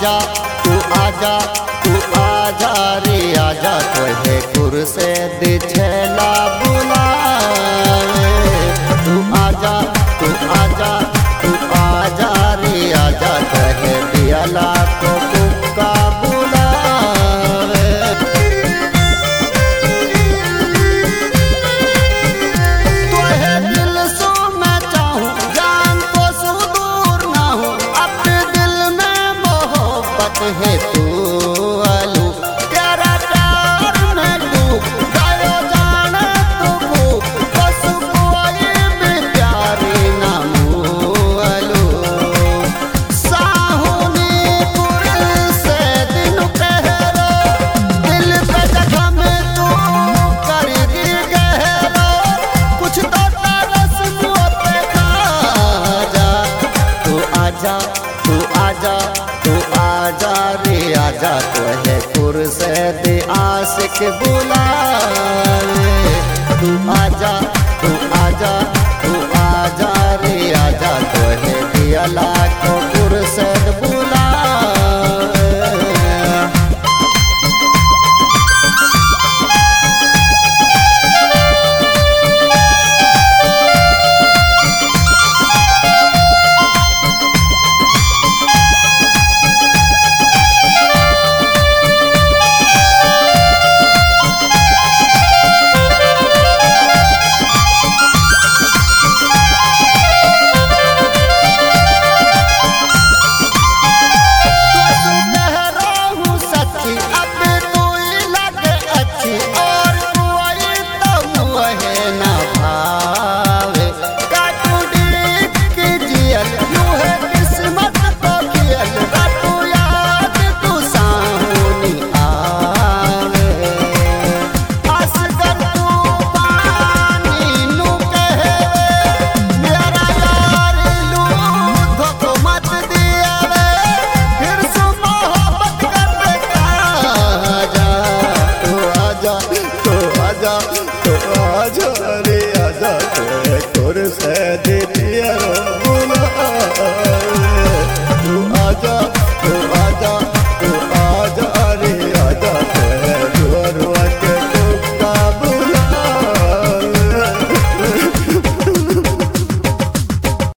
आजा तू आजा तू आजा रे आजा तोहे कुर से दिछला बुलावे तू आजा तू आजा तू आजा रे आजा तोहे दियला को कुक्का बुलावे तोहे दिल सो मैं चाहूं जान तो सो दूर ना हो अपने दिल में मोहब्बत है तू आलू तेरा प्यार में डूब गयो जाने तू भूख बस कोई भी प्यारी ना आलू साहुनी पुर से दिन पहरो दिल पे जख्म तू कर दी गहरो कुछ तो तरस मुँह पे खा जा तू आजा तू आजा तू आजा रे आजा तोहे कुर से दे आशिक बुलावे तू आजा तू आजा तू आजा रे आजा तोहे दियला को कुर से बुलावे तो आजा रे आजा तोहे कुर से दे